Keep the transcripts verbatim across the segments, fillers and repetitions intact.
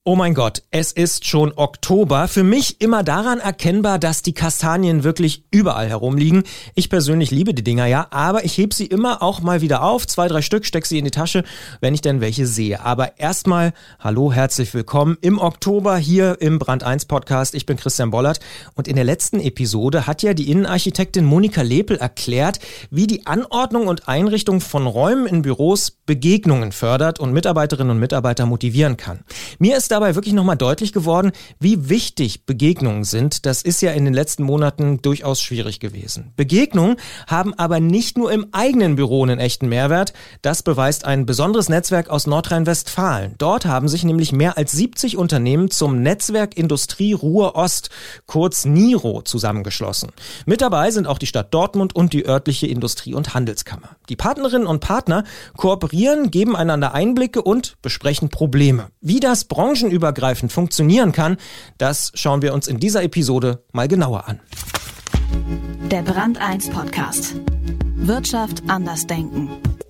Oh mein Gott, es ist schon Oktober. Für mich immer daran erkennbar, dass die Kastanien wirklich überall herumliegen. Ich persönlich liebe die Dinger ja, aber ich heb sie immer auch mal wieder auf. Zwei, drei Stück, steck sie in die Tasche, wenn ich denn welche sehe. Aber erstmal, hallo, herzlich willkommen im Oktober hier im Brand eins Podcast. Ich bin Christian Bollert und in der letzten Episode hat ja die Innenarchitektin Monika Lepel erklärt, wie die Anordnung und Einrichtung von Räumen in Büros Begegnungen fördert und Mitarbeiterinnen und Mitarbeiter motivieren kann. Mir ist dabei wirklich nochmal deutlich geworden, wie wichtig Begegnungen sind. Das ist ja in den letzten Monaten durchaus schwierig gewesen. Begegnungen haben aber nicht nur im eigenen Büro einen echten Mehrwert. Das beweist ein besonderes Netzwerk aus Nordrhein-Westfalen. Dort haben sich nämlich mehr als siebzig Unternehmen zum Netzwerk Industrie Ruhr Ost, kurz NIRO, zusammengeschlossen. Mit dabei sind auch die Stadt Dortmund und die örtliche Industrie- und Handelskammer. Die Partnerinnen und Partner kooperieren, geben einander Einblicke und besprechen Probleme. Wie das branchenübergreifend funktionieren kann, das schauen wir uns in dieser Episode mal genauer an. Der Brand eins Podcast. Wirtschaft anders denken.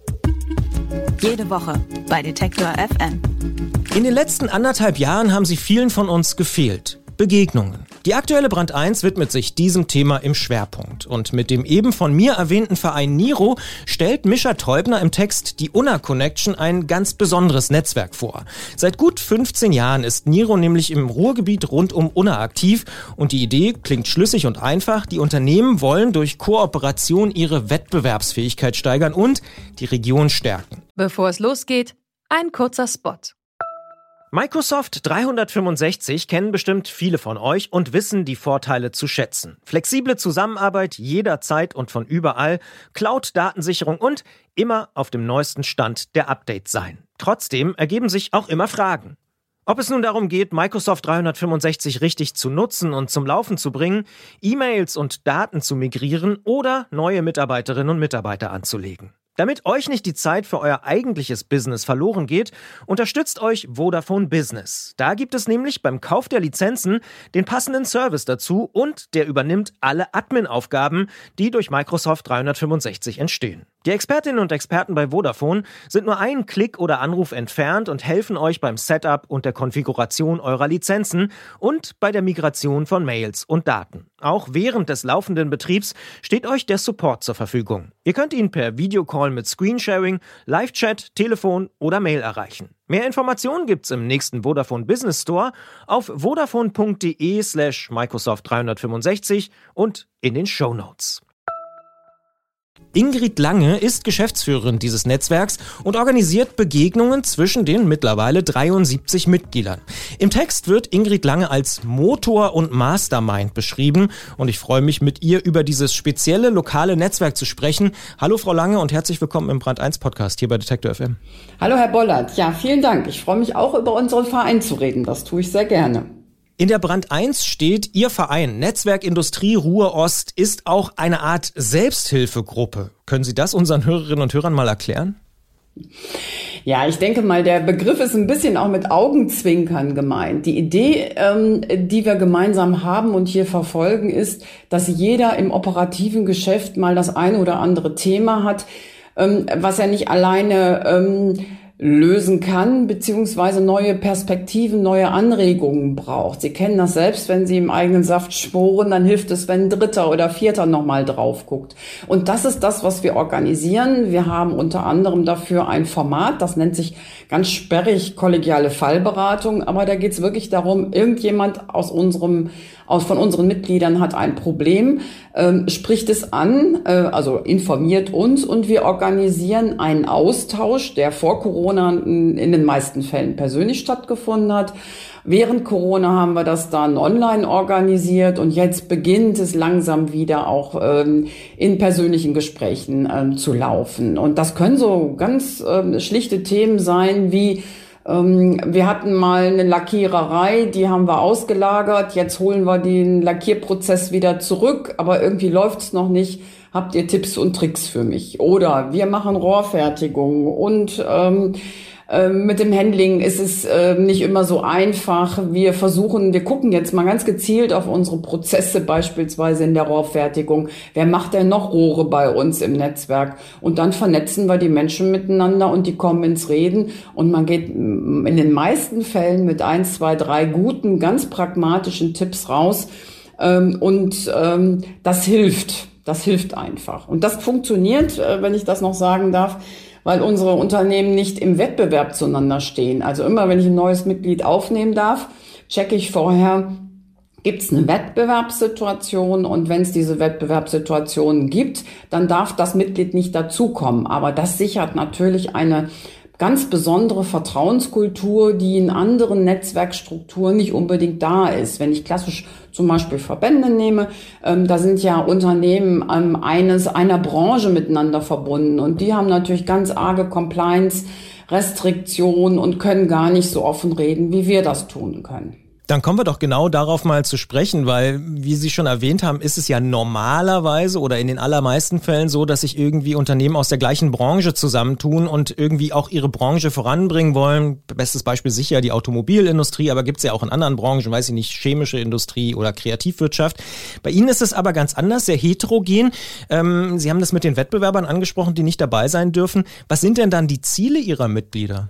Jede Woche bei Detektor F M. In den letzten anderthalb Jahren haben sie vielen von uns gefehlt. Begegnungen. Die aktuelle Brand eins widmet sich diesem Thema im Schwerpunkt. Und mit dem eben von mir erwähnten Verein NIRO stellt Mischa Teubner im Text die Unna Connection ein ganz besonderes Netzwerk vor. Seit gut fünfzehn Jahren ist NIRO nämlich im Ruhrgebiet rund um Unna aktiv. Und die Idee klingt schlüssig und einfach. Die Unternehmen wollen durch Kooperation ihre Wettbewerbsfähigkeit steigern und die Region stärken. Bevor es losgeht, ein kurzer Spot. Microsoft dreihundertfünfundsechzig kennen bestimmt viele von euch und wissen die Vorteile zu schätzen. Flexible Zusammenarbeit jederzeit und von überall, Cloud-Datensicherung und immer auf dem neuesten Stand der Updates sein. Trotzdem ergeben sich auch immer Fragen. Ob es nun darum geht, Microsoft dreihundertfünfundsechzig richtig zu nutzen und zum Laufen zu bringen, E-Mails und Daten zu migrieren oder neue Mitarbeiterinnen und Mitarbeiter anzulegen. Damit euch nicht die Zeit für euer eigentliches Business verloren geht, unterstützt euch Vodafone Business. Da gibt es nämlich beim Kauf der Lizenzen den passenden Service dazu und der übernimmt alle Admin-Aufgaben, die durch Microsoft dreihundertfünfundsechzig entstehen. Die Expertinnen und Experten bei Vodafone sind nur einen Klick oder Anruf entfernt und helfen euch beim Setup und der Konfiguration eurer Lizenzen und bei der Migration von Mails und Daten. Auch während des laufenden Betriebs steht euch der Support zur Verfügung. Ihr könnt ihn per Videocall mit Screensharing, Live-Chat, Telefon oder Mail erreichen. Mehr Informationen gibt's im nächsten Vodafone Business Store auf vodafone.de slash Microsoft dreihundertfünfundsechzig und in den Shownotes. Ingrid Lange ist Geschäftsführerin dieses Netzwerks und organisiert Begegnungen zwischen den mittlerweile dreiundsiebzig Mitgliedern. Im Text wird Ingrid Lange als Motor und Mastermind beschrieben und ich freue mich, mit ihr über dieses spezielle lokale Netzwerk zu sprechen. Hallo Frau Lange und herzlich willkommen im Brand eins Podcast hier bei Detektor F M. Hallo Herr Bollert, ja vielen Dank. Ich freue mich auch über unseren Verein zu reden, das tue ich sehr gerne. In der Brand eins steht, Ihr Verein Netzwerk Industrie Ruhr Ost ist auch eine Art Selbsthilfegruppe. Können Sie das unseren Hörerinnen und Hörern mal erklären? Ja, ich denke mal, der Begriff ist ein bisschen auch mit Augenzwinkern gemeint. Die Idee, ähm, die wir gemeinsam haben und hier verfolgen, ist, dass jeder im operativen Geschäft mal das eine oder andere Thema hat, ähm, was er nicht alleine ähm, lösen kann, beziehungsweise neue Perspektiven, neue Anregungen braucht. Sie kennen das selbst, wenn Sie im eigenen Saft schmoren, dann hilft es, wenn ein Dritter oder Vierter nochmal drauf guckt. Und das ist das, was wir organisieren. Wir haben unter anderem dafür ein Format, das nennt sich ganz sperrig kollegiale Fallberatung, aber da geht es wirklich darum, irgendjemand aus unserem aus von unseren Mitgliedern hat ein Problem, ähm, spricht es an, äh, also informiert uns und wir organisieren einen Austausch, der vor Corona in, in den meisten Fällen persönlich stattgefunden hat. Während Corona haben wir das dann online organisiert und jetzt beginnt es langsam wieder auch ähm, in persönlichen Gesprächen ähm, zu laufen. Und das können so ganz ähm, schlichte Themen sein wie wir hatten mal eine Lackiererei, die haben wir ausgelagert. Jetzt holen wir den Lackierprozess wieder zurück, aber irgendwie läuft's noch nicht. Habt ihr Tipps und Tricks für mich? Oder wir machen Rohrfertigung und ähm, Mit dem Handling ist es äh, nicht immer so einfach. Wir versuchen, wir gucken jetzt mal ganz gezielt auf unsere Prozesse, beispielsweise in der Rohrfertigung. Wer macht denn noch Rohre bei uns im Netzwerk? Und dann vernetzen wir die Menschen miteinander und die kommen ins Reden. Und man geht in den meisten Fällen mit eins, zwei, drei guten, ganz pragmatischen Tipps raus. Ähm, und ähm, das hilft. Das hilft einfach. Und das funktioniert, äh, wenn ich das noch sagen darf, weil unsere Unternehmen nicht im Wettbewerb zueinander stehen. Also immer, wenn ich ein neues Mitglied aufnehmen darf, checke ich vorher, gibt es eine Wettbewerbssituation, und wenn es diese Wettbewerbssituation gibt, dann darf das Mitglied nicht dazukommen. Aber das sichert natürlich eine ganz besondere Vertrauenskultur, die in anderen Netzwerkstrukturen nicht unbedingt da ist. Wenn ich klassisch zum Beispiel Verbände nehme, ähm, da sind ja Unternehmen ähm, eines einer Branche miteinander verbunden, und die haben natürlich ganz arge Compliance-Restriktionen und können gar nicht so offen reden, wie wir das tun können. Dann kommen wir doch genau darauf mal zu sprechen, weil, wie Sie schon erwähnt haben, ist es ja normalerweise oder in den allermeisten Fällen so, dass sich irgendwie Unternehmen aus der gleichen Branche zusammentun und irgendwie auch ihre Branche voranbringen wollen. Bestes Beispiel sicher die Automobilindustrie, aber gibt es ja auch in anderen Branchen, weiß ich nicht, chemische Industrie oder Kreativwirtschaft. Bei Ihnen ist es aber ganz anders, sehr heterogen. Ähm, Sie haben das mit den Wettbewerbern angesprochen, die nicht dabei sein dürfen. Was sind denn dann die Ziele Ihrer Mitglieder?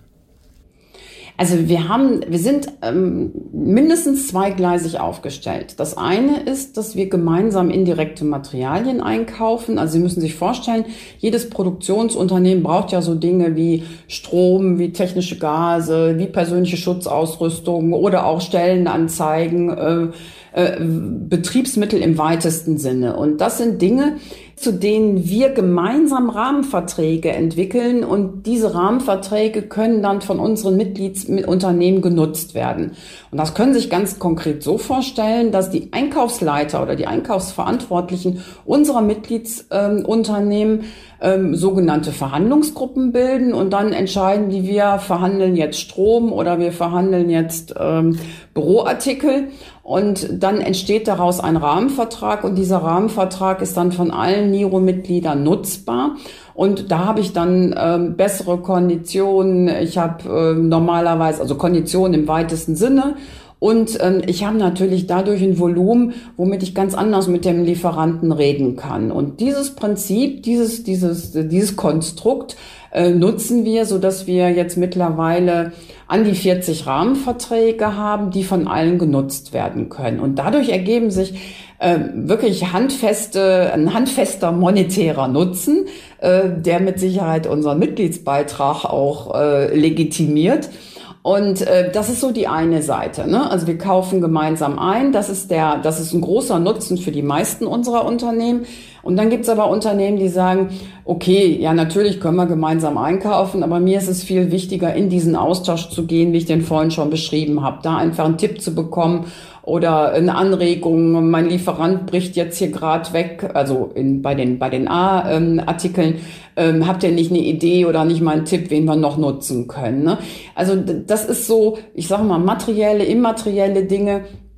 Also wir haben, wir sind ähm, mindestens zweigleisig aufgestellt. Das eine ist, dass wir gemeinsam indirekte Materialien einkaufen. Also Sie müssen sich vorstellen, jedes Produktionsunternehmen braucht ja so Dinge wie Strom, wie technische Gase, wie persönliche Schutzausrüstung oder auch Stellenanzeigen, äh, äh, Betriebsmittel im weitesten Sinne. Und das sind Dinge, zu denen wir gemeinsam Rahmenverträge entwickeln, und diese Rahmenverträge können dann von unseren Mitgliedsunternehmen genutzt werden. Und das können Sie sich ganz konkret so vorstellen, dass die Einkaufsleiter oder die Einkaufsverantwortlichen unserer Mitgliedsunternehmen ähm, sogenannte Verhandlungsgruppen bilden und dann entscheiden, wie wir verhandeln jetzt Strom oder wir verhandeln jetzt ähm, Büroartikel. Und dann entsteht daraus ein Rahmenvertrag, und dieser Rahmenvertrag ist dann von allen Niro-Mitgliedern nutzbar. Und da habe ich dann ähm, bessere Konditionen. Ich habe äh, normalerweise, also Konditionen im weitesten Sinne. Und ähm, ich habe natürlich dadurch ein Volumen, womit ich ganz anders mit dem Lieferanten reden kann. Und dieses Prinzip, dieses, dieses, dieses Konstrukt äh, nutzen wir, so dass wir jetzt mittlerweile an die vierzig Rahmenverträge haben, die von allen genutzt werden können. Und dadurch ergeben sich äh, wirklich handfeste, ein handfester monetärer Nutzen, äh, der mit Sicherheit unseren Mitgliedsbeitrag auch äh, legitimiert. Und äh, das ist so die eine Seite, ne? Also wir kaufen gemeinsam ein. Das ist der, das ist ein großer Nutzen für die meisten unserer Unternehmen. Und dann gibt's aber Unternehmen, die sagen, okay, ja, natürlich können wir gemeinsam einkaufen, aber mir ist es viel wichtiger, in diesen Austausch zu gehen, wie ich den vorhin schon beschrieben habe, da einfach einen Tipp zu bekommen oder eine Anregung. Mein Lieferant bricht jetzt hier gerade weg, also in, bei den bei den A-Artikeln. Ähm, habt ihr nicht eine Idee oder nicht mal einen Tipp, wen wir noch nutzen können? Ne? Also das ist so, ich sage mal, materielle, immaterielle Dinge.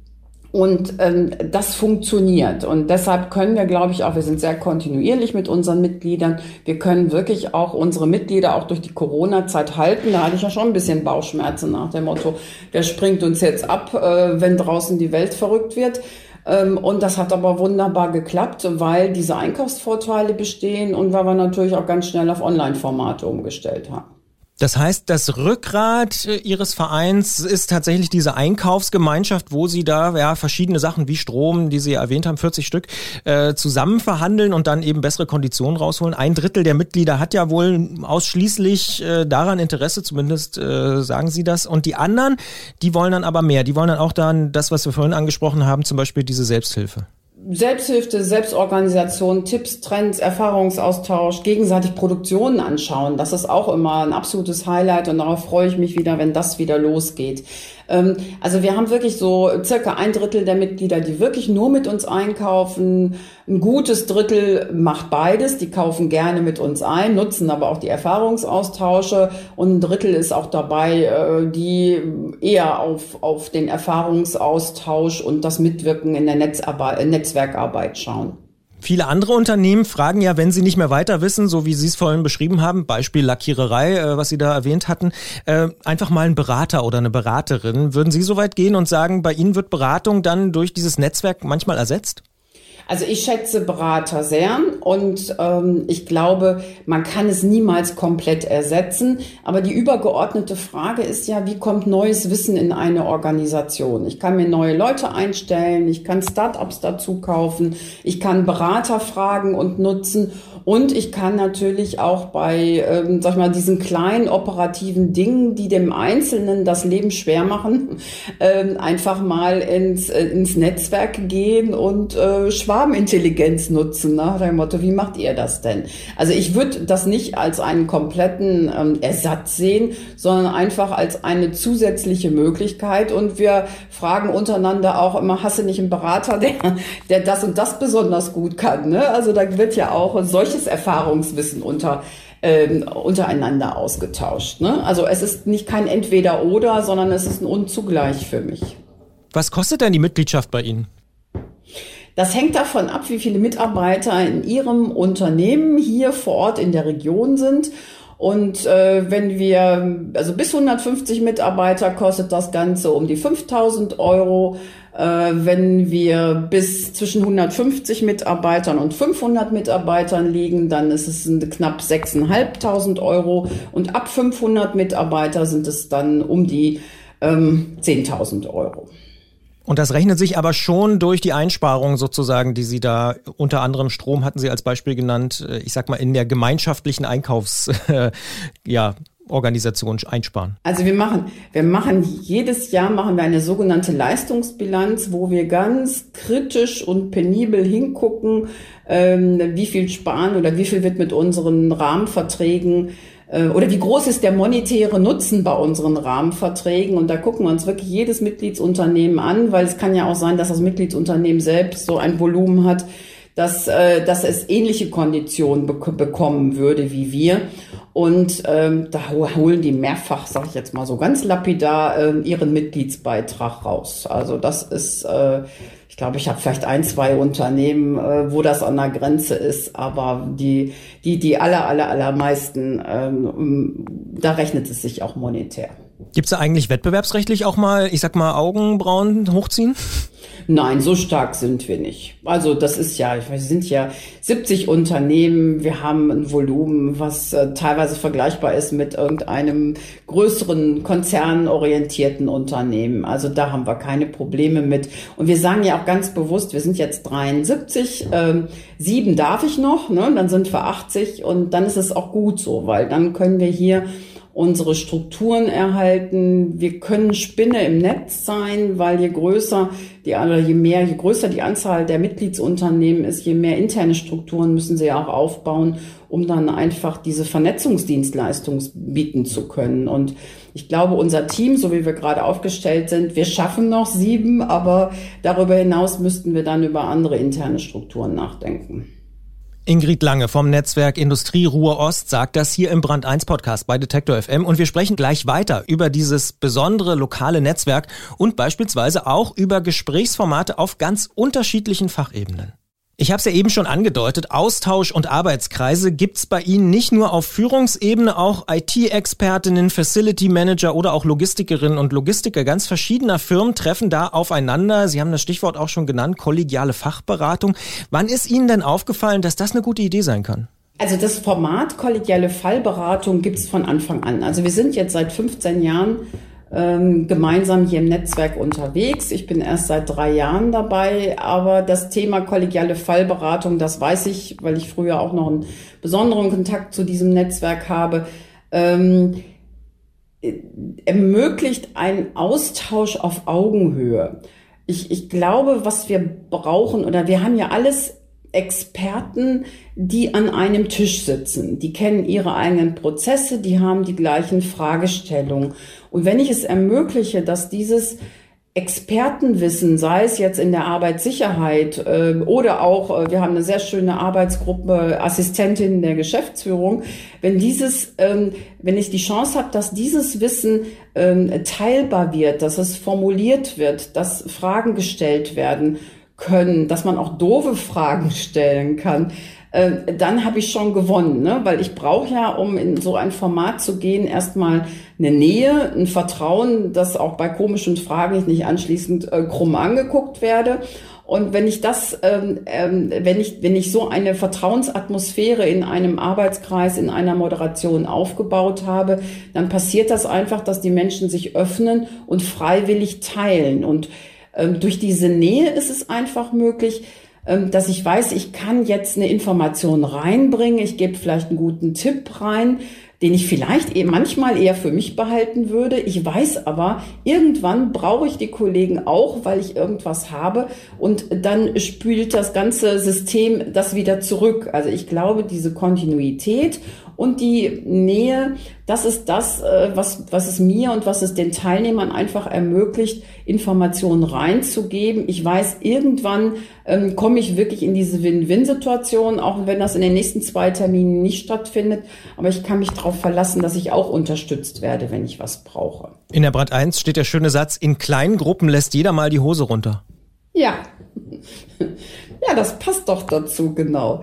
Und ähm, das funktioniert. Und deshalb können wir, glaube ich, auch, wir sind sehr kontinuierlich mit unseren Mitgliedern. Wir können wirklich auch unsere Mitglieder auch durch die Corona-Zeit halten. Da hatte ich ja schon ein bisschen Bauchschmerzen nach dem Motto, der springt uns jetzt ab, äh, wenn draußen die Welt verrückt wird. Ähm, und das hat aber wunderbar geklappt, weil diese Einkaufsvorteile bestehen und weil wir natürlich auch ganz schnell auf Online-Formate umgestellt haben. Das heißt, das Rückgrat Ihres Vereins ist tatsächlich diese Einkaufsgemeinschaft, wo Sie da ja verschiedene Sachen wie Strom, die Sie ja erwähnt haben, vierzig Stück, äh, zusammen verhandeln und dann eben bessere Konditionen rausholen. Ein Drittel der Mitglieder hat ja wohl ausschließlich äh, daran Interesse, zumindest äh, sagen Sie das. Und die anderen, die wollen dann aber mehr. Die wollen dann auch dann das, was wir vorhin angesprochen haben, zum Beispiel diese Selbsthilfe. Selbsthilfe, Selbstorganisation, Tipps, Trends, Erfahrungsaustausch, gegenseitig Produktionen anschauen. Das ist auch immer ein absolutes Highlight, und darauf freue ich mich wieder, wenn das wieder losgeht. Ähm, also wir haben wirklich so circa ein Drittel der Mitglieder, die wirklich nur mit uns einkaufen. Ein gutes Drittel macht beides. Die kaufen gerne mit uns ein, nutzen aber auch die Erfahrungsaustausche. Und ein Drittel ist auch dabei, äh, die eher auf, auf den Erfahrungsaustausch und das Mitwirken in der Netzarbeit, Netzwerkarbeit schauen. Viele andere Unternehmen fragen ja, wenn sie nicht mehr weiter wissen, so wie Sie es vorhin beschrieben haben, Beispiel Lackiererei, äh, was Sie da erwähnt hatten, äh, einfach mal einen Berater oder eine Beraterin. Würden Sie so weit gehen und sagen, bei Ihnen wird Beratung dann durch dieses Netzwerk manchmal ersetzt? Also ich schätze Berater sehr und ähm, ich glaube, man kann es niemals komplett ersetzen. Aber die übergeordnete Frage ist ja, wie kommt neues Wissen in eine Organisation? Ich kann mir neue Leute einstellen, ich kann Start-ups dazu kaufen, ich kann Berater fragen und nutzen. Und ich kann natürlich auch bei, ähm, sag ich mal, diesen kleinen operativen Dingen, die dem Einzelnen das Leben schwer machen, ähm, einfach mal ins, äh, ins Netzwerk gehen und äh, Schwarmintelligenz nutzen. Nach dem Motto, wie macht ihr das denn? Also ich würde das nicht als einen kompletten ähm, Ersatz sehen, sondern einfach als eine zusätzliche Möglichkeit. Und wir fragen untereinander auch immer, hast du nicht einen Berater, der, der das und das besonders gut kann? Ne? Also da wird ja auch solche Erfahrungswissen unter, ähm, untereinander ausgetauscht. Ne? Also es ist nicht kein Entweder-Oder, sondern es ist ein Und-Zugleich für mich. Was kostet denn die Mitgliedschaft bei Ihnen? Das hängt davon ab, wie viele Mitarbeiter in Ihrem Unternehmen hier vor Ort in der Region sind. Und äh, wenn wir, also bis hundertfünfzig Mitarbeiter kostet das Ganze um die fünftausend Euro. Äh, wenn wir bis zwischen hundertfünfzig Mitarbeitern und fünfhundert Mitarbeitern liegen, dann ist es knapp sechstausendfünfhundert Euro. Und ab fünfhundert Mitarbeiter sind es dann um die ähm, zehntausend Euro. Und das rechnet sich aber schon durch die Einsparungen sozusagen, die Sie da unter anderem Strom hatten Sie als Beispiel genannt, ich sag mal in der gemeinschaftlichen Einkaufs, äh, ja, Organisation einsparen. Also wir machen, wir machen jedes Jahr machen wir eine sogenannte Leistungsbilanz, wo wir ganz kritisch und penibel hingucken, ähm, wie viel sparen oder wie viel wird mit unseren Rahmenverträgen oder wie groß ist der monetäre Nutzen bei unseren Rahmenverträgen? Und da gucken wir uns wirklich jedes Mitgliedsunternehmen an, weil es kann ja auch sein, dass das Mitgliedsunternehmen selbst so ein Volumen hat, dass, äh, dass es ähnliche Konditionen be- bekommen würde wie wir. Und ähm, da holen die mehrfach, sage ich jetzt mal so ganz lapidar, äh, ihren Mitgliedsbeitrag raus. Also das ist... Äh, Ich glaube, ich habe vielleicht ein, zwei Unternehmen, äh, wo das an der Grenze ist, aber die, die, die aller, aller, allermeisten, ähm, da rechnet es sich auch monetär. Gibt es da eigentlich wettbewerbsrechtlich auch mal, ich sag mal, Augenbrauen hochziehen? Nein, so stark sind wir nicht. Also das ist ja, wir sind ja siebzig Unternehmen, wir haben ein Volumen, was äh, teilweise vergleichbar ist mit irgendeinem größeren konzernorientierten Unternehmen. Also da haben wir keine Probleme mit. Und wir sagen ja auch ganz bewusst, wir sind jetzt dreiundsiebzig, ähm, sieben darf ich noch, ne? Dann sind wir achtzig und dann ist es auch gut so, weil dann können wir hier unsere Strukturen erhalten. Wir können Spinne im Netz sein, weil je größer die, oder je mehr, je größer die Anzahl der Mitgliedsunternehmen ist, je mehr interne Strukturen müssen sie ja auch aufbauen, um dann einfach diese Vernetzungsdienstleistung bieten zu können. Und ich glaube, unser Team, so wie wir gerade aufgestellt sind, wir schaffen noch sieben, aber darüber hinaus müssten wir dann über andere interne Strukturen nachdenken. Ingrid Lange vom Netzwerk Industrie Ruhr Ost sagt das hier im Brand eins Podcast bei Detektor F M und wir sprechen gleich weiter über dieses besondere lokale Netzwerk und beispielsweise auch über Gesprächsformate auf ganz unterschiedlichen Fachebenen. Ich habe es ja eben schon angedeutet, Austausch und Arbeitskreise gibt's bei Ihnen nicht nur auf Führungsebene, auch I T-Expertinnen, Facility Manager oder auch Logistikerinnen und Logistiker ganz verschiedener Firmen treffen da aufeinander. Sie haben das Stichwort auch schon genannt, kollegiale Fachberatung. Wann ist Ihnen denn aufgefallen, dass das eine gute Idee sein kann? Also das Format kollegiale Fallberatung gibt's von Anfang an. Also wir sind jetzt seit fünfzehn Jahren Ähm, gemeinsam hier im Netzwerk unterwegs. Ich bin erst seit drei Jahren dabei, aber das Thema kollegiale Fallberatung, das weiß ich, weil ich früher auch noch einen besonderen Kontakt zu diesem Netzwerk habe, ähm, ermöglicht einen Austausch auf Augenhöhe. Ich, ich glaube, was wir brauchen, oder wir haben ja alles Experten, die an einem Tisch sitzen. Die kennen ihre eigenen Prozesse, die haben die gleichen Fragestellungen. Und wenn ich es ermögliche, dass dieses Expertenwissen, sei es jetzt in der Arbeitssicherheit äh, oder auch, äh, wir haben eine sehr schöne Arbeitsgruppe Assistentinnen der Geschäftsführung, wenn dieses, ähm, wenn ich die Chance habe, dass dieses Wissen ähm, teilbar wird, dass es formuliert wird, dass Fragen gestellt werden können, dass man auch doofe Fragen stellen kann, äh, dann habe ich schon gewonnen, ne? Weil ich brauche ja, um in so ein Format zu gehen, erstmal eine Nähe, ein Vertrauen, dass auch bei komischen Fragen ich nicht anschließend äh, krumm angeguckt werde. Und wenn ich das, ähm, ähm, wenn ich, wenn ich so eine Vertrauensatmosphäre in einem Arbeitskreis, in einer Moderation aufgebaut habe, dann passiert das einfach, dass die Menschen sich öffnen und freiwillig teilen. Und ähm, durch diese Nähe ist es einfach möglich, ähm, dass ich weiß, ich kann jetzt eine Information reinbringen, ich gebe vielleicht einen guten Tipp rein, den ich vielleicht manchmal eher für mich behalten würde. Ich weiß aber, irgendwann brauche ich die Kollegen auch, weil ich irgendwas habe und dann spült das ganze System das wieder zurück. Also ich glaube, diese Kontinuität und die Nähe, das ist das, was, was es mir und was es den Teilnehmern einfach ermöglicht, Informationen reinzugeben. Ich weiß, irgendwann ähm, komme ich wirklich in diese Win-Win-Situation, auch wenn das in den nächsten zwei Terminen nicht stattfindet. Aber ich kann mich darauf verlassen, dass ich auch unterstützt werde, wenn ich was brauche. In der Brand eins steht der schöne Satz, in kleinen Gruppen lässt jeder mal die Hose runter. Ja, ja, das passt doch dazu, genau.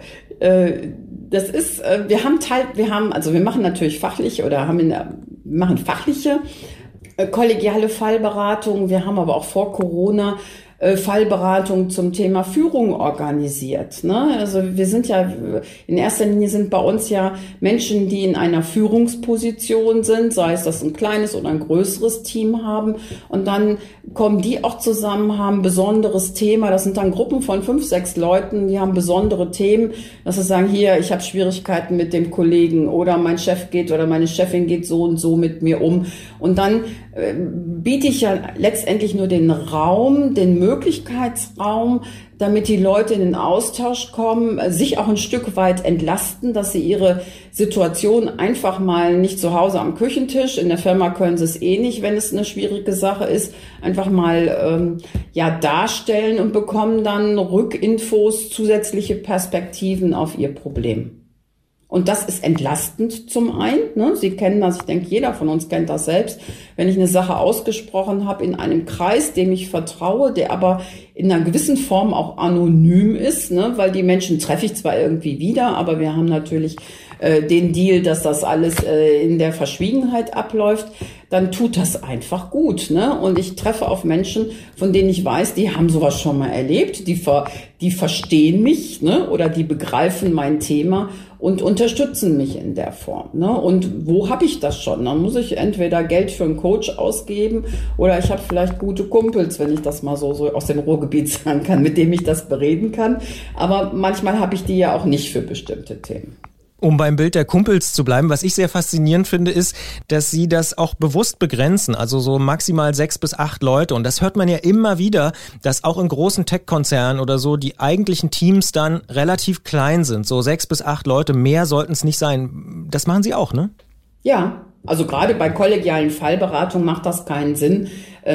Das ist, wir haben Teil, wir haben, also wir machen natürlich fachlich oder haben in der, wir machen fachliche, kollegiale Fallberatung. Wir haben aber auch vor Corona Fallberatung zum Thema Führung organisiert. Ne? Also wir sind ja, in erster Linie sind bei uns ja Menschen, die in einer Führungsposition sind, sei es, dass sie ein kleines oder ein größeres Team haben. Und dann kommen die auch zusammen, haben ein besonderes Thema. Das sind dann Gruppen von fünf, sechs Leuten, die haben besondere Themen, dass sie sagen, hier, ich habe Schwierigkeiten mit dem Kollegen oder mein Chef geht oder meine Chefin geht so und so mit mir um. Und dann äh, biete ich ja letztendlich nur den Raum, den Möglichkeitsraum, damit die Leute in den Austausch kommen, sich auch ein Stück weit entlasten, dass sie ihre Situation einfach mal nicht zu Hause am Küchentisch, in der Firma können sie es eh nicht, wenn es eine schwierige Sache ist, einfach mal ähm, ja darstellen und bekommen dann Rückinfos, zusätzliche Perspektiven auf ihr Problem. Und das ist entlastend zum einen. Ne? Sie kennen das, ich denke, jeder von uns kennt das selbst. Wenn ich eine Sache ausgesprochen habe in einem Kreis, dem ich vertraue, der aber in einer gewissen Form auch anonym ist, ne? Weil die Menschen treffe ich zwar irgendwie wieder, aber wir haben natürlich äh, den Deal, dass das alles äh, in der Verschwiegenheit abläuft, dann tut das einfach gut. Ne? Und ich treffe auf Menschen, von denen ich weiß, die haben sowas schon mal erlebt, die, ver, die verstehen mich, ne? Oder die begreifen mein Thema und unterstützen mich in der Form. Ne? Und wo habe ich das schon? Dann muss ich entweder Geld für einen Coach ausgeben oder ich habe vielleicht gute Kumpels, wenn ich das mal so, so aus dem Ruhrgebiet sagen kann, mit dem ich das bereden kann. Aber manchmal habe ich die ja auch nicht für bestimmte Themen. Um beim Bild der Kumpels zu bleiben, was ich sehr faszinierend finde, ist, dass Sie das auch bewusst begrenzen, also so maximal sechs bis acht Leute. Und das hört man ja immer wieder, dass auch in großen Tech-Konzernen oder so die eigentlichen Teams dann relativ klein sind. So sechs bis acht Leute, mehr sollten es nicht sein. Das machen Sie auch, ne? Ja, also gerade bei kollegialen Fallberatungen macht das keinen Sinn,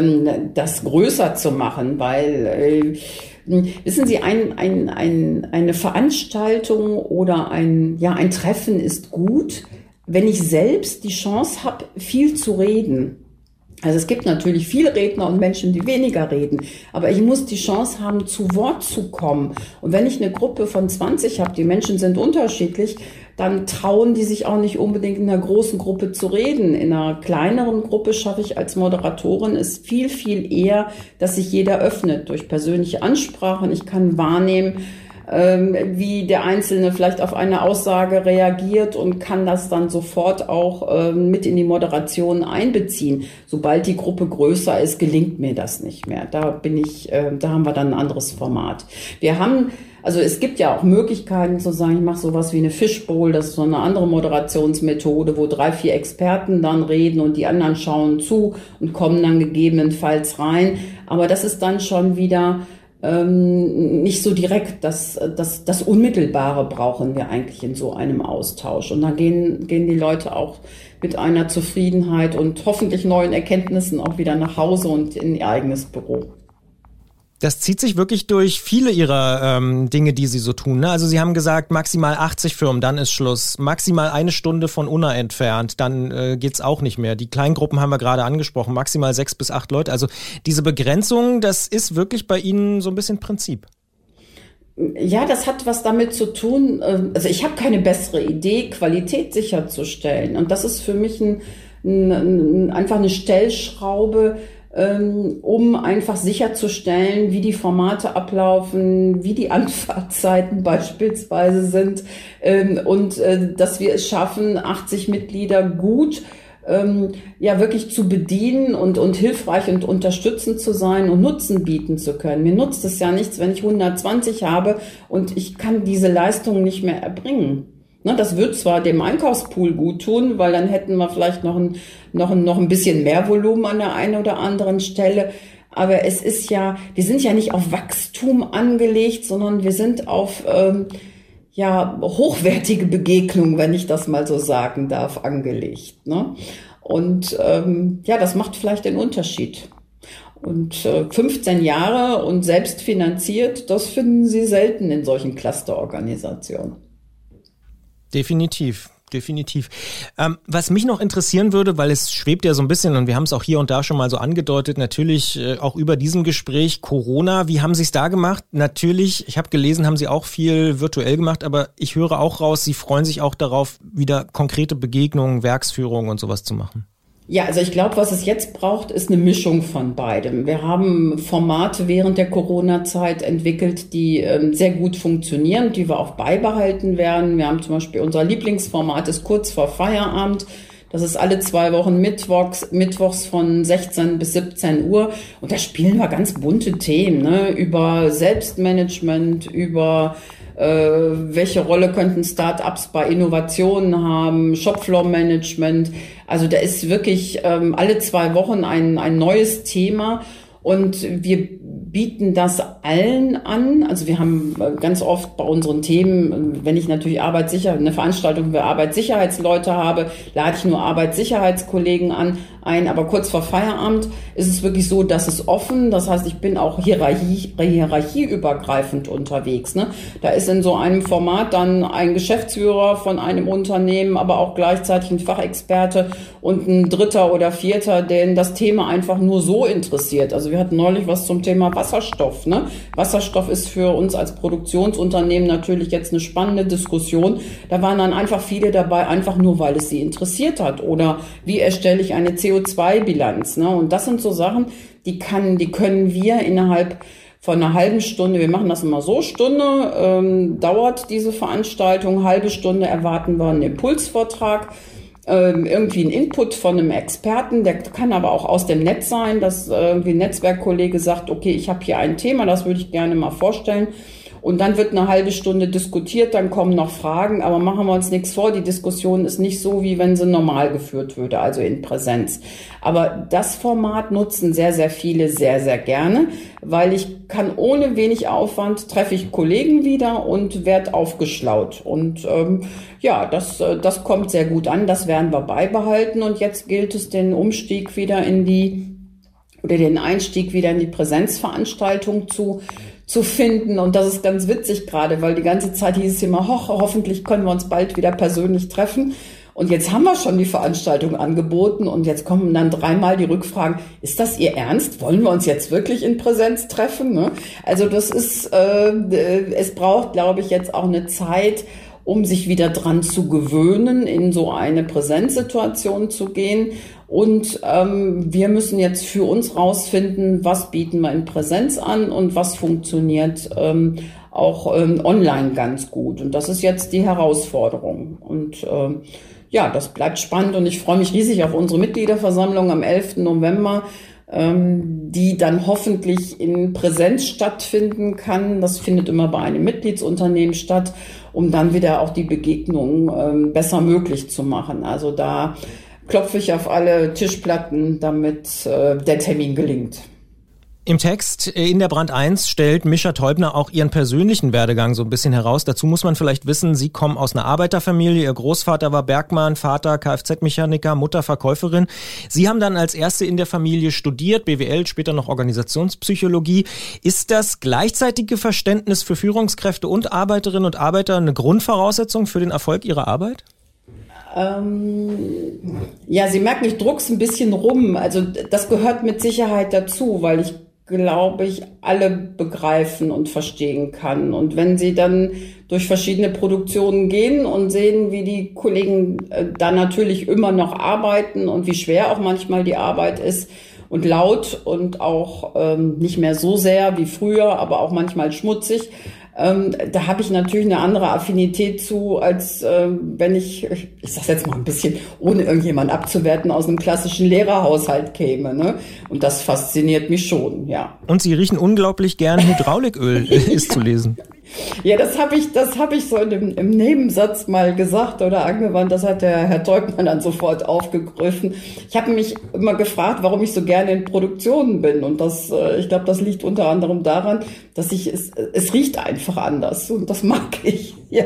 das größer zu machen, weil... Wissen Sie, ein, ein, ein, eine Veranstaltung oder ein, ja, ein Treffen ist gut, wenn ich selbst die Chance habe, viel zu reden. Also es gibt natürlich viele Redner und Menschen, die weniger reden, aber ich muss die Chance haben, zu Wort zu kommen. Und wenn ich eine Gruppe von zwanzig habe, die Menschen sind unterschiedlich, dann trauen die sich auch nicht unbedingt in einer großen Gruppe zu reden. In einer kleineren Gruppe schaffe ich als Moderatorin es viel, viel eher, dass sich jeder öffnet durch persönliche Ansprachen. Ich kann wahrnehmen, ähm, wie der Einzelne vielleicht auf eine Aussage reagiert und kann das dann sofort auch ähm, mit in die Moderation einbeziehen. Sobald die Gruppe größer ist, gelingt mir das nicht mehr. Da bin ich, äh, da haben wir dann ein anderes Format. Wir haben Also es gibt ja auch Möglichkeiten zu sagen, ich mache sowas wie eine Fishbowl, das ist so eine andere Moderationsmethode, wo drei, vier Experten dann reden und die anderen schauen zu und kommen dann gegebenenfalls rein. Aber das ist dann schon wieder ähm, nicht so direkt. Das, das, das Unmittelbare brauchen wir eigentlich in so einem Austausch. Und da gehen, gehen die Leute auch mit einer Zufriedenheit und hoffentlich neuen Erkenntnissen auch wieder nach Hause und in ihr eigenes Büro. Das zieht sich wirklich durch viele Ihrer ähm, Dinge, die Sie so tun. Ne? Also Sie haben gesagt, maximal achtzig Firmen, dann ist Schluss. Maximal eine Stunde von Unna entfernt, dann äh, geht's auch nicht mehr. Die Kleingruppen haben wir gerade angesprochen, maximal sechs bis acht Leute. Also diese Begrenzung, das ist wirklich bei Ihnen so ein bisschen Prinzip. Ja, das hat was damit zu tun, also ich habe keine bessere Idee, Qualität sicherzustellen. Und das ist für mich ein, ein, einfach eine Stellschraube, um einfach sicherzustellen, wie die Formate ablaufen, wie die Anfahrtzeiten beispielsweise sind und dass wir es schaffen, achtzig Mitglieder gut ja wirklich zu bedienen und, und hilfreich und unterstützend zu sein und Nutzen bieten zu können. Mir nutzt es ja nichts, wenn ich hundertzwanzig habe und ich kann diese Leistung nicht mehr erbringen. Ne, das wird zwar dem Einkaufspool gut tun, weil dann hätten wir vielleicht noch ein, noch ein, noch ein bisschen mehr Volumen an der einen oder anderen Stelle. Aber es ist ja, wir sind ja nicht auf Wachstum angelegt, sondern wir sind auf ähm, ja hochwertige Begegnung, wenn ich das mal so sagen darf, angelegt. Ne? Und ähm, ja, das macht vielleicht den Unterschied. Und äh, fünfzehn Jahre und selbst finanziert, das finden Sie selten in solchen Clusterorganisationen. Definitiv. Definitiv. Ähm, was mich noch interessieren würde, weil es schwebt ja so ein bisschen und wir haben es auch hier und da schon mal so angedeutet, natürlich äh, auch über diesem Gespräch Corona. Wie haben Sie es da gemacht? Natürlich, ich habe gelesen, haben Sie auch viel virtuell gemacht, aber ich höre auch raus, Sie freuen sich auch darauf, wieder konkrete Begegnungen, Werksführungen und sowas zu machen. Ja, also ich glaube, was es jetzt braucht, ist eine Mischung von beidem. Wir haben Formate während der Corona-Zeit entwickelt, die ähm, sehr gut funktionieren, die wir auch beibehalten werden. Wir haben zum Beispiel unser Lieblingsformat ist kurz vor Feierabend. Das ist alle zwei Wochen mittwochs, mittwochs von sechzehn bis siebzehn Uhr. Und da spielen wir ganz bunte Themen, ne? Über Selbstmanagement, über äh, welche Rolle könnten Start-ups bei Innovationen haben, Shopfloor-Management. Also da ist wirklich ähm, alle zwei Wochen ein, ein neues Thema. Und wir bieten das allen an. Also wir haben ganz oft bei unseren Themen, wenn ich natürlich Arbeitssicherheit, eine Veranstaltung für Arbeitssicherheitsleute habe, lade ich nur Arbeitssicherheitskollegen an, ein. Aber kurz vor Feierabend ist es wirklich so, dass es offen, das heißt, ich bin auch hierarchie, hierarchieübergreifend unterwegs. Ne? Da ist in so einem Format dann ein Geschäftsführer von einem Unternehmen, aber auch gleichzeitig ein Fachexperte und ein Dritter oder Vierter, den das Thema einfach nur so interessiert. Also wir hatten neulich was zum Thema Wasserstoff. Ne? Wasserstoff ist für uns als Produktionsunternehmen natürlich jetzt eine spannende Diskussion. Da waren dann einfach viele dabei, einfach nur, weil es sie interessiert hat. Oder wie erstelle ich eine C O zwei Bilanz? Ne? Und das sind so Sachen, die kann, die können wir innerhalb von einer halben Stunde, wir machen das immer so, Stunde ähm, dauert diese Veranstaltung, halbe Stunde erwarten wir einen Impulsvortrag, irgendwie ein Input von einem Experten, der kann aber auch aus dem Netz sein, dass irgendwie ein Netzwerkkollege sagt, okay, ich habe hier ein Thema, das würde ich gerne mal vorstellen. Und dann wird eine halbe Stunde diskutiert, dann kommen noch Fragen, aber machen wir uns nichts vor, die Diskussion ist nicht so, wie wenn sie normal geführt würde, also in Präsenz. Aber das Format nutzen sehr, sehr viele sehr, sehr gerne, weil ich kann ohne wenig Aufwand, treffe ich Kollegen wieder und werde aufgeschlaut. Und ähm, ja, das, das kommt sehr gut an, das werden wir beibehalten. Und jetzt gilt es, den Umstieg wieder in die, oder den Einstieg wieder in die Präsenzveranstaltung zu zu finden. Und das ist ganz witzig gerade, weil die ganze Zeit hieß es immer, ho, hoffentlich können wir uns bald wieder persönlich treffen. Und jetzt haben wir schon die Veranstaltung angeboten und jetzt kommen dann dreimal die Rückfragen, ist das Ihr Ernst? Wollen wir uns jetzt wirklich in Präsenz treffen? Ne? Also das ist, äh, es braucht, glaube ich, jetzt auch eine Zeit, um sich wieder dran zu gewöhnen, in so eine Präsenzsituation zu gehen. Und ähm, wir müssen jetzt für uns rausfinden, was bieten wir in Präsenz an und was funktioniert ähm, auch ähm, online ganz gut. Und das ist jetzt die Herausforderung. Und ähm, ja, das bleibt spannend und ich freue mich riesig auf unsere Mitgliederversammlung am elften November, ähm, die dann hoffentlich in Präsenz stattfinden kann. Das findet immer bei einem Mitgliedsunternehmen statt, um dann wieder auch die Begegnung ähm, besser möglich zu machen. Also da klopfe ich auf alle Tischplatten, damit äh, der Termin gelingt. Im Text in der Brand eins stellt Mischa Teubner auch ihren persönlichen Werdegang so ein bisschen heraus. Dazu muss man vielleicht wissen, sie kommen aus einer Arbeiterfamilie. Ihr Großvater war Bergmann, Vater Kfz-Mechaniker, Mutter Verkäuferin. Sie haben dann als Erste in der Familie studiert, B W L, später noch Organisationspsychologie. Ist das gleichzeitige Verständnis für Führungskräfte und Arbeiterinnen und Arbeiter eine Grundvoraussetzung für den Erfolg ihrer Arbeit? Ähm, ja, Sie merken, ich druck's ein bisschen rum. Also das gehört mit Sicherheit dazu, weil ich glaube ich, alle begreifen und verstehen kann. Und wenn sie dann durch verschiedene Produktionen gehen und sehen, wie die Kollegen äh, da natürlich immer noch arbeiten und wie schwer auch manchmal die Arbeit ist und laut und auch ähm, nicht mehr so sehr wie früher, aber auch manchmal schmutzig, Ähm, da habe ich natürlich eine andere Affinität zu, als äh, wenn ich, ich sage jetzt mal ein bisschen, ohne irgendjemand abzuwerten, aus einem klassischen Lehrerhaushalt käme. Ne? Und das fasziniert mich schon, ja. Und Sie riechen unglaublich gern Hydrauliköl, ist zu lesen. Ja, das habe ich, das habe ich so in dem, im Nebensatz mal gesagt oder angewandt. Das hat der Herr Teubmann dann sofort aufgegriffen. Ich habe mich immer gefragt, warum ich so gerne in Produktionen bin. Und das, ich glaube, das liegt unter anderem daran, dass ich es, es riecht einfach anders. Und das mag ich. Ja.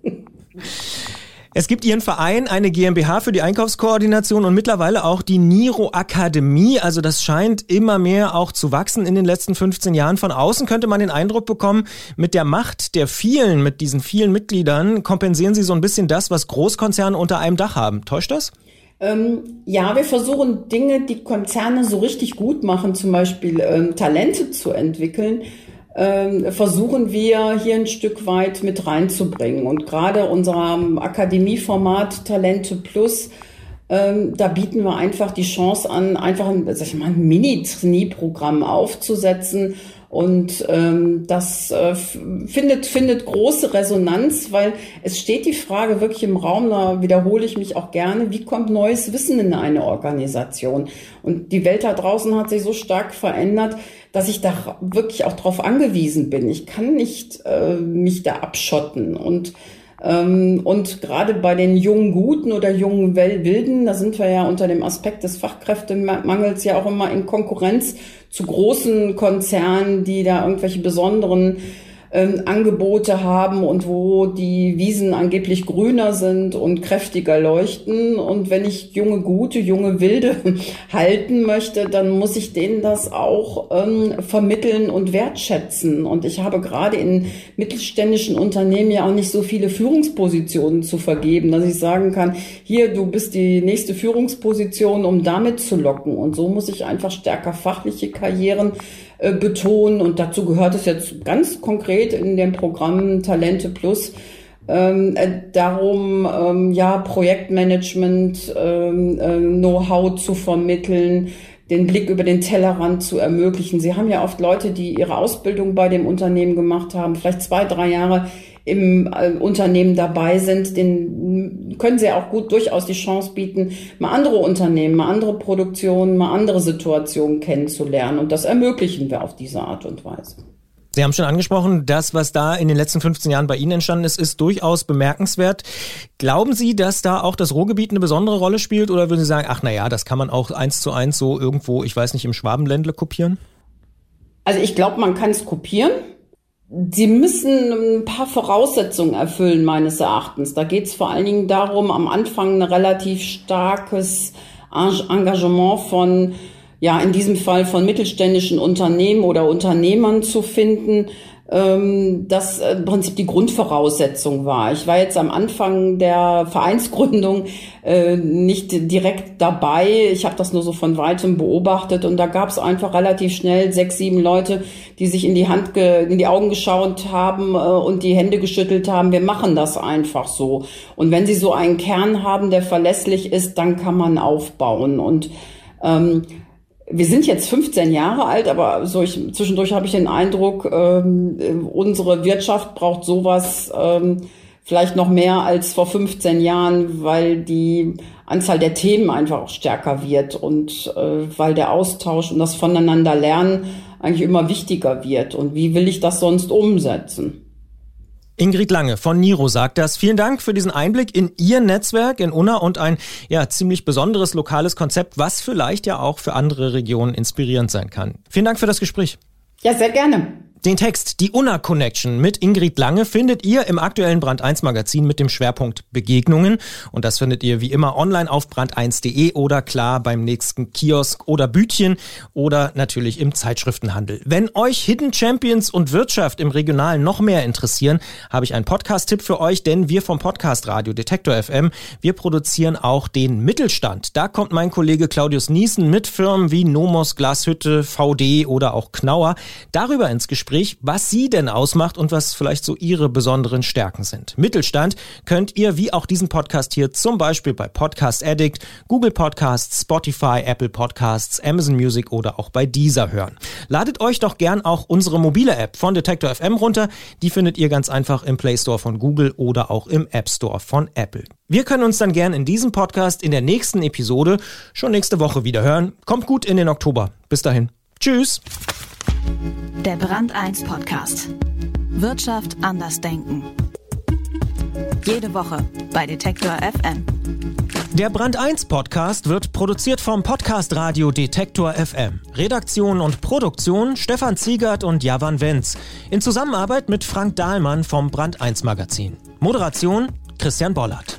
Es gibt Ihren Verein, eine GmbH für die Einkaufskoordination und mittlerweile auch die Niro Akademie. Also das scheint immer mehr auch zu wachsen in den letzten fünfzehn Jahren. Von außen könnte man den Eindruck bekommen, mit der Macht der vielen, mit diesen vielen Mitgliedern kompensieren Sie so ein bisschen das, was Großkonzerne unter einem Dach haben. Täuscht das? Ähm, ja, wir versuchen Dinge, die Konzerne so richtig gut machen, zum Beispiel ähm, Talente zu entwickeln, Ähm, versuchen wir hier ein Stück weit mit reinzubringen. Und gerade unser Akademieformat Talente Plus, ähm, da bieten wir einfach die Chance an, einfach ein, sag ich mal, ein Mini-Trainee-Programm aufzusetzen. Und ähm, das äh, findet findet große Resonanz, weil es steht die Frage wirklich im Raum, da wiederhole ich mich auch gerne, wie kommt neues Wissen in eine Organisation? Und die Welt da draußen hat sich so stark verändert, dass ich da wirklich auch drauf angewiesen bin. Ich kann nicht äh, mich da abschotten. Und ähm, und gerade bei den jungen Guten oder jungen Wilden, da sind wir ja unter dem Aspekt des Fachkräftemangels ja auch immer in Konkurrenz zu großen Konzernen, die da irgendwelche besonderen ähm, Angebote haben und wo die Wiesen angeblich grüner sind und kräftiger leuchten. Und wenn ich junge Gute, junge Wilde halten möchte, dann muss ich denen das auch ähm, vermitteln und wertschätzen. Und ich habe gerade in mittelständischen Unternehmen ja auch nicht so viele Führungspositionen zu vergeben, dass ich sagen kann, hier, du bist die nächste Führungsposition, um damit zu locken. Und so muss ich einfach stärker fachliche Karrieren äh, betonen. Und dazu gehört es jetzt ganz konkret in dem Programm Talente Plus, Ähm, äh, darum, ähm, ja, Projektmanagement, ähm, äh, Know-how zu vermitteln, den Blick über den Tellerrand zu ermöglichen. Sie haben ja oft Leute, die ihre Ausbildung bei dem Unternehmen gemacht haben, vielleicht zwei, drei Jahre im äh, Unternehmen dabei sind, denen können sie auch gut durchaus die Chance bieten, mal andere Unternehmen, mal andere Produktionen, mal andere Situationen kennenzulernen. Und das ermöglichen wir auf diese Art und Weise. Sie haben schon angesprochen, das, was da in den letzten fünfzehn Jahren bei Ihnen entstanden ist, ist durchaus bemerkenswert. Glauben Sie, dass da auch das Ruhrgebiet eine besondere Rolle spielt oder würden Sie sagen, ach na ja, das kann man auch eins zu eins so irgendwo, ich weiß nicht, im Schwabenländle kopieren? Also ich glaube, man kann es kopieren. Sie müssen ein paar Voraussetzungen erfüllen, meines Erachtens. Da geht es vor allen Dingen darum, am Anfang ein relativ starkes Engagement von, ja, in diesem Fall von mittelständischen Unternehmen oder Unternehmern zu finden, ähm, das im Prinzip die Grundvoraussetzung war. Ich war jetzt am Anfang der Vereinsgründung äh, nicht direkt dabei. Ich habe das nur so von Weitem beobachtet und da gab es einfach relativ schnell sechs, sieben Leute, die sich in die Hand, ge- in die Augen geschaut haben äh, und die Hände geschüttelt haben. Wir machen das einfach so. Und wenn Sie so einen Kern haben, der verlässlich ist, dann kann man aufbauen. Und ähm, wir sind jetzt fünfzehn Jahre alt, aber so ich, zwischendurch habe ich den Eindruck, ähm, unsere Wirtschaft braucht sowas ähm, vielleicht noch mehr als vor fünfzehn Jahren, weil die Anzahl der Themen einfach auch stärker wird und äh, weil der Austausch und das Voneinander-Lernen eigentlich immer wichtiger wird. Und wie will ich das sonst umsetzen? Ingrid Lange von Niro sagt das. Vielen Dank für diesen Einblick in Ihr Netzwerk in Unna und ein ja ziemlich besonderes lokales Konzept, was vielleicht ja auch für andere Regionen inspirierend sein kann. Vielen Dank für das Gespräch. Ja, sehr gerne. Den Text Die Unna Connection mit Ingrid Lange findet ihr im aktuellen Brand eins Magazin mit dem Schwerpunkt Begegnungen. Und das findet ihr wie immer online auf brand eins punkt de oder klar beim nächsten Kiosk oder Bütchen oder natürlich im Zeitschriftenhandel. Wenn euch Hidden Champions und Wirtschaft im Regionalen noch mehr interessieren, habe ich einen Podcast-Tipp für euch, denn wir vom Podcast Radio Detektor F M, wir produzieren auch den Mittelstand. Da kommt mein Kollege Claudius Niesen mit Firmen wie Nomos, Glashütte, V D oder auch Knauer darüber ins Gespräch, was sie denn ausmacht und was vielleicht so ihre besonderen Stärken sind. Mittelstand könnt ihr wie auch diesen Podcast hier zum Beispiel bei Podcast Addict, Google Podcasts, Spotify, Apple Podcasts, Amazon Music oder auch bei Deezer hören. Ladet euch doch gern auch unsere mobile App von Detektor F M runter. Die findet ihr ganz einfach im Play Store von Google oder auch im App Store von Apple. Wir können uns dann gern in diesem Podcast in der nächsten Episode schon nächste Woche wieder hören. Kommt gut in den Oktober. Bis dahin. Tschüss. Der Brand eins Podcast. Wirtschaft anders denken. Jede Woche bei Detektor F M. Der Brand eins Podcast wird produziert vom Podcast Radio Detektor F M. Redaktion und Produktion Stefan Ziegert und Javan Wenz. In Zusammenarbeit mit Frank Dahlmann vom Brand eins Magazin. Moderation Christian Bollert.